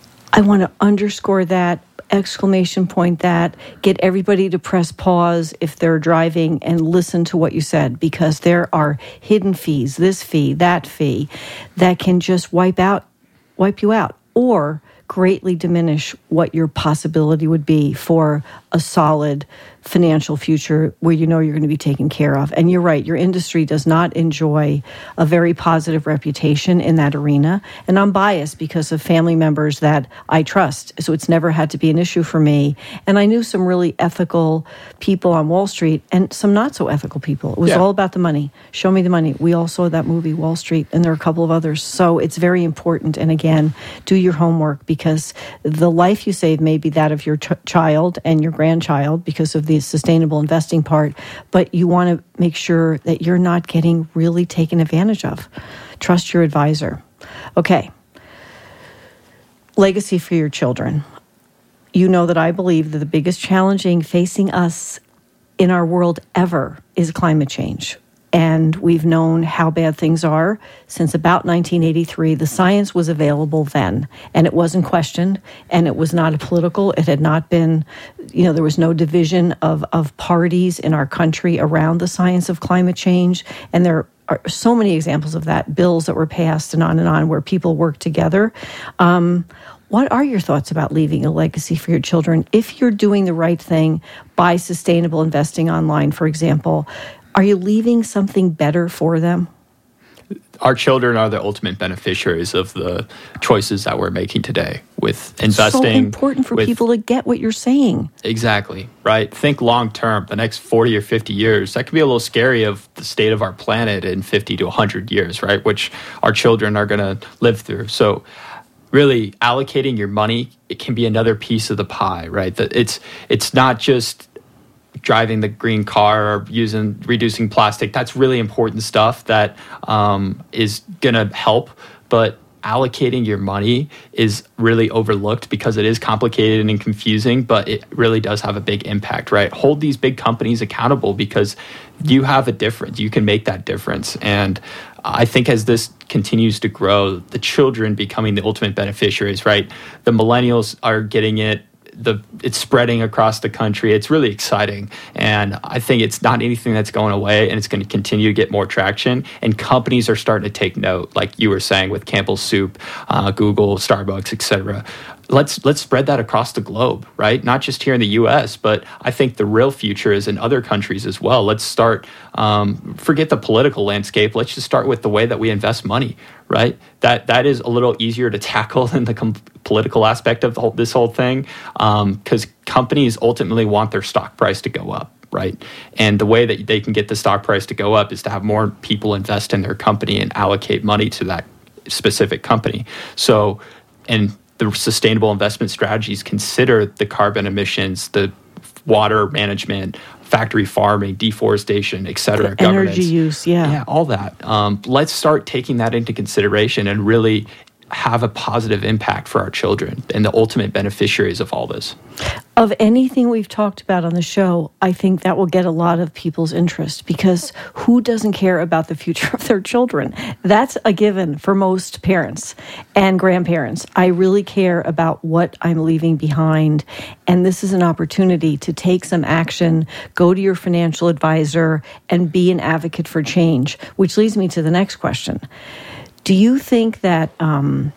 I want to underscore that, exclamation point that, get everybody to press pause if they're driving and listen to what you said, because there are hidden fees, this fee, that fee, that can just wipe out, wipe you out, or greatly diminish what your possibility would be for a solid financial future where you know you're going to be taken care of. And you're right, your industry does not enjoy a very positive reputation in that arena. And I'm biased because of family members that I trust. So it's never had to be an issue for me. And I knew some really ethical people on Wall Street and some not so ethical people. It was Yeah. all about the money. Show me the money. We all saw that movie, Wall Street, and there are a couple of others. So it's very important. And again, do your homework, because the life you save may be that of your ch- child and your grandchild because of the sustainable investing part, but you want to make sure that you're not getting really taken advantage of. Trust your advisor. Okay. Legacy for your children. You know that I believe that the biggest challenging facing us in our world ever is climate change. And we've known how bad things are since about nineteen eighty-three. The science was available then, and it wasn't questioned, and it was not a political. It had not been, you know, there was no division of, of parties in our country around the science of climate change. And there are so many examples of that, bills that were passed and on and on where people work together. Um, What are your thoughts about leaving a legacy for your children? If you're doing the right thing by sustainable investing online, for example, are you leaving something better for them? Our children are the ultimate beneficiaries of the choices that we're making today with investing. So important for with, people to get what you're saying. Exactly, right? Think long term, the next forty or fifty years. That could be a little scary of the state of our planet in fifty to one hundred years, right? Which our children are going to live through. So really allocating your money, it can be another piece of the pie, right? That it's it's not just driving the green car or using reducing plastic. That's really important stuff that um, is going to help, but allocating your money is really overlooked because it is complicated and confusing, but it really does have a big impact, right? Hold these big companies accountable because you have a difference. You can make that difference. And I think as this continues to grow, the children becoming the ultimate beneficiaries, right? The millennials are getting it. the it's spreading across the country. It's really exciting, and I think it's not anything that's going away, and it's going to continue to get more traction. And companies are starting to take note, like you were saying with Campbell's Soup, uh, Google, Starbucks, et cetera. Let's let's spread that across the globe, right? Not just here in the U S, but I think the real future is in other countries as well. Let's start, um, forget the political landscape. Let's just start with the way that we invest money, right? That that is a little easier to tackle than the com- political aspect of the whole, this whole thing, because um, companies ultimately want their stock price to go up, right? And the way that they can get the stock price to go up is to have more people invest in their company and allocate money to that specific company. So, and the sustainable investment strategies consider the carbon emissions, the water management, factory farming, deforestation, et cetera, the energy use, yeah. Yeah, all that. Um, let's start taking that into consideration and really have a positive impact for our children and the ultimate beneficiaries of all this. Of anything we've talked about on the show, I think that will get a lot of people's interest, because who doesn't care about the future of their children? That's a given for most parents and grandparents. I really care about what I'm leaving behind, and this is an opportunity to take some action, go to your financial advisor, and be an advocate for change, which leads me to the next question. Do you think that, um,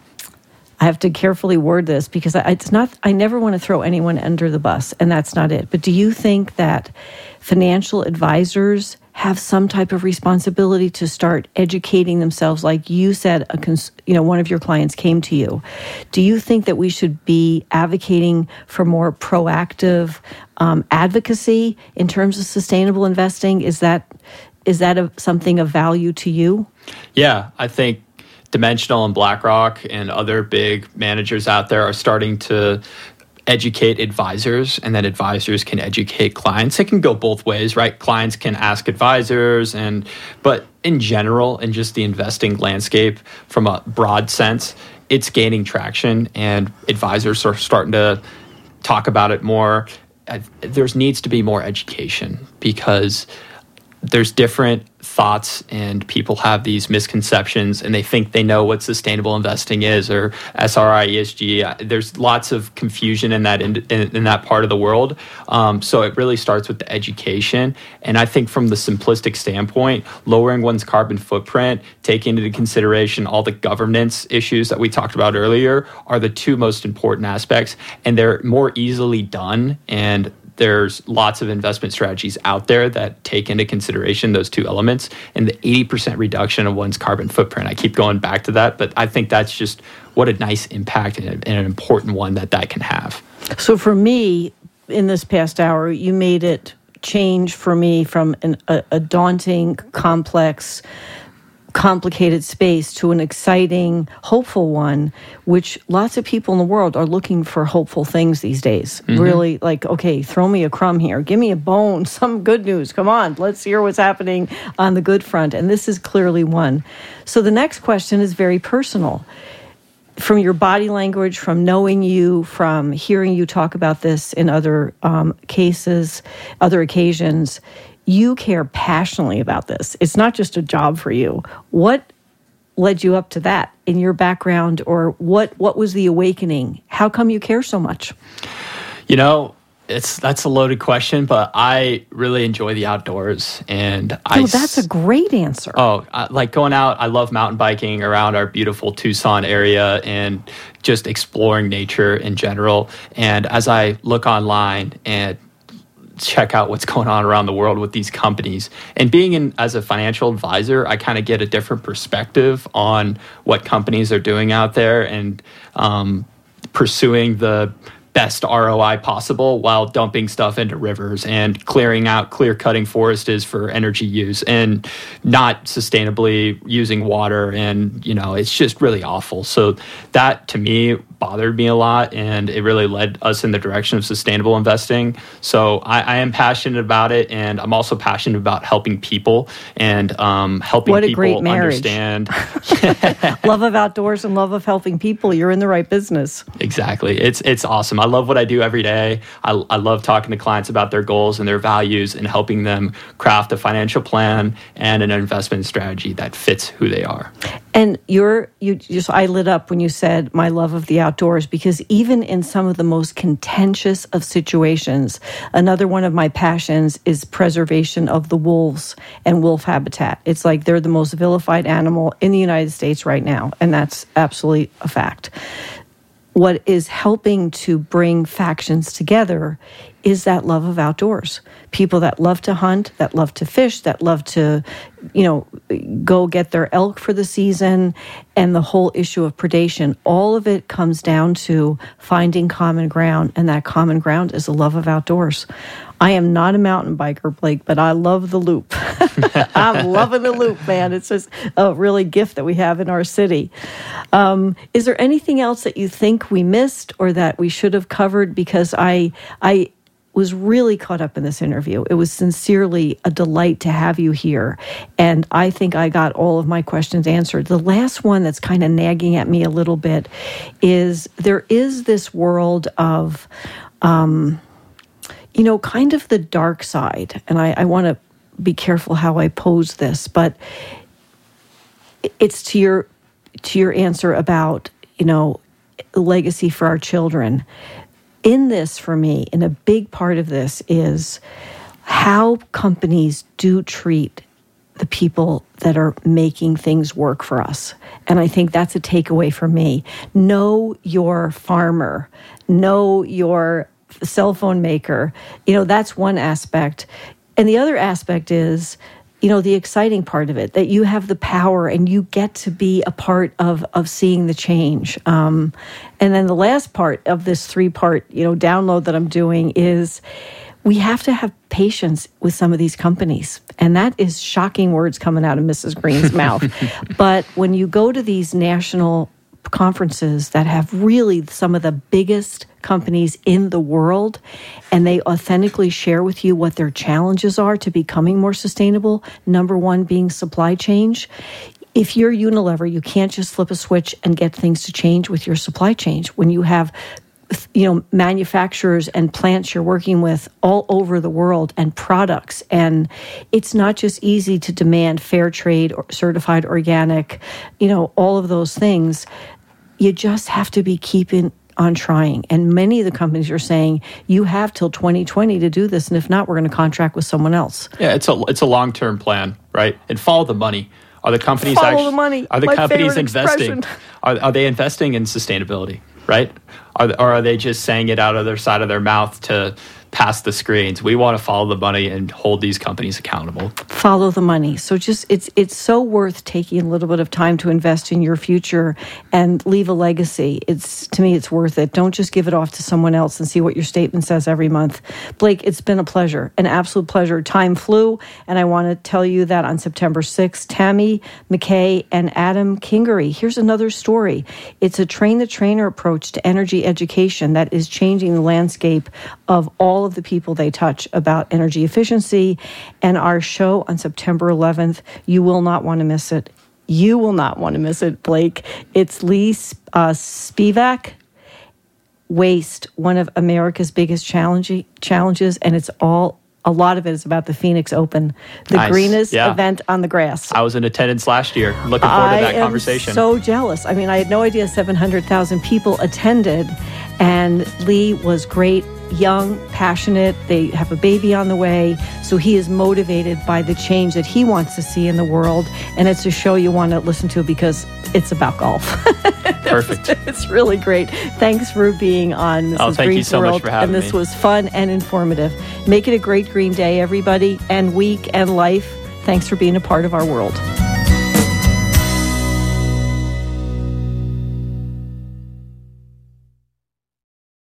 I have to carefully word this because I, it's not, I never want to throw anyone under the bus, and that's not it. But do you think that financial advisors have some type of responsibility to start educating themselves? Like you said, a cons- you know, one of your clients came to you. Do you think that we should be advocating for more proactive um, advocacy in terms of sustainable investing? Is that is that a, something of value to you? Yeah, I think Dimensional and BlackRock and other big managers out there are starting to educate advisors, and then advisors can educate clients. It can go both ways, right? Clients can ask advisors, and but in general, in just the investing landscape from a broad sense, it's gaining traction, and advisors are starting to talk about it more. There needs to be more education, because there's different thoughts, and people have these misconceptions, and they think they know what sustainable investing is, or S R I, E S G. There's lots of confusion in that in, in, in that part of the world. Um, so it really starts with the education. And I think from the simplistic standpoint, lowering one's carbon footprint, taking into consideration all the governance issues that we talked about earlier, are the two most important aspects, and they're more easily done. And there's lots of investment strategies out there that take into consideration those two elements, and the eighty percent reduction of one's carbon footprint. I keep going back to that, but I think that's just what a nice impact and, and an important one that that can have. So for me, in this past hour, you made it change for me from an, a, a daunting, complex, complicated space to an exciting, hopeful one, which lots of people in the world are looking for hopeful things these days. Mm-hmm. Really, like, okay, throw me a crumb here. Give me a bone, some good news. Come on, let's hear what's happening on the good front. And this is clearly one. So the next question is very personal. From your body language, from knowing you, from hearing you talk about this in other um, cases, other occasions, you care passionately about this. It's not just a job for you. What led you up to that in your background, or what, what was the awakening? How come you care so much? You know, it's that's a loaded question, but I really enjoy the outdoors. And I, oh, that's a great answer. Oh, I, like going out, I love mountain biking around our beautiful Tucson area and just exploring nature in general. And as I look online and check out what's going on around the world with these companies, and being in as a financial advisor, I kind of get a different perspective on what companies are doing out there, and um, pursuing the best R O I possible while dumping stuff into rivers and clearing out, clear cutting forests for energy use, and not sustainably using water. And, you know, it's just really awful. So that to me bothered me a lot, and it really led us in the direction of sustainable investing. So I, I am passionate about it, and I'm also passionate about helping people and um, helping what a people great marriage. Understand. Love of outdoors and love of helping people. You're in the right business. Exactly. It's it's awesome. I love what I do every day. I, I love talking to clients about their goals and their values, and helping them craft a financial plan and an investment strategy that fits who they are. And you're, you just, I lit up when you said my love of the outdoors, because even in some of the most contentious of situations, another one of my passions is preservation of the wolves and wolf habitat. It's like they're the most vilified animal in the United States right now, and that's absolutely a fact. What is helping to bring factions together is that love of outdoors. People that love to hunt, that love to fish, that love to, you know, go get their elk for the season, and the whole issue of predation. All of it comes down to finding common ground, and that common ground is a love of outdoors. I am not a mountain biker, Blake, but I love the loop. I'm loving the loop, man. It's just a really gift that we have in our city. Um, is there anything else that you think we missed or that we should have covered? Because I, I was really caught up in this interview. It was sincerely a delight to have you here. And I think I got all of my questions answered. The last one that's kind of nagging at me a little bit is there is this world of... Um, you know, kind of the dark side. And I, I want to be careful how I pose this, but it's to your to your answer about, you know, legacy for our children. In this, for me, and a big part of this is how companies do treat the people that are making things work for us. And I think that's a takeaway for me. Know your farmer. Know your cell phone maker. You know, that's one aspect. And the other aspect is, you know, the exciting part of it, that you have the power and you get to be a part of, of seeing the change. Um, and then the last part of this three-part, you know, download that I'm doing is we have to have patience with some of these companies. And that is shocking words coming out of Missus Green's mouth. But when you go to these national conferences that have really some of the biggest companies in the world, and they authentically share with you what their challenges are to becoming more sustainable, number one being supply chain. If you're Unilever, you can't just flip a switch and get things to change with your supply chain. When you have, you know, manufacturers and plants you're working with all over the world and products, and it's not just easy to demand fair trade or certified organic, you know, all of those things. You just have to be keeping on trying. And many of the companies are saying, you have till twenty twenty to do this, and if not, we're going to contract with someone else. Yeah, it's a it's a long-term plan, right? And follow the money. Are the companies follow actually, the money? Are the My companies favorite investing? expression. Are, are they investing in sustainability, right? Are, or are they just saying it out of their side of their mouth to pass the screens? We want to follow the money and hold these companies accountable. Follow the money. So just it's it's so worth taking a little bit of time to invest in your future and leave a legacy. It's to me, it's worth it. Don't just give it off to someone else and see what your statement says every month. Blake, it's been a pleasure, an absolute pleasure. Time flew, and I want to tell you that on September sixth, Tammy McKay and Adam Kingery. Here's another story. It's a train-the-trainer approach to energy education that is changing the landscape of all of the people they touch about energy efficiency. And our show on September eleventh, you will not want to miss it. You will not want to miss it, Blake. It's Lee uh, Spivak, Waste, one of America's biggest challenge, challenges, and it's all, a lot of it is about the Phoenix Open, the Nice. greenest Yeah. event on the grass. I was in attendance last year. Looking forward to that I am conversation. so jealous. I mean, I had no idea seven hundred thousand people attended, and Lee was great, young, passionate. They have a baby on the way, so he is motivated by the change that he wants to see in the world, and it's a show you want to listen to because it's about golf. Perfect. It's really great. Thanks for being on Missus Oh, thank you Green's so much World, for having and this me. was fun and informative. Make it a great green day, everybody, and week and life. Thanks for being a part of our world.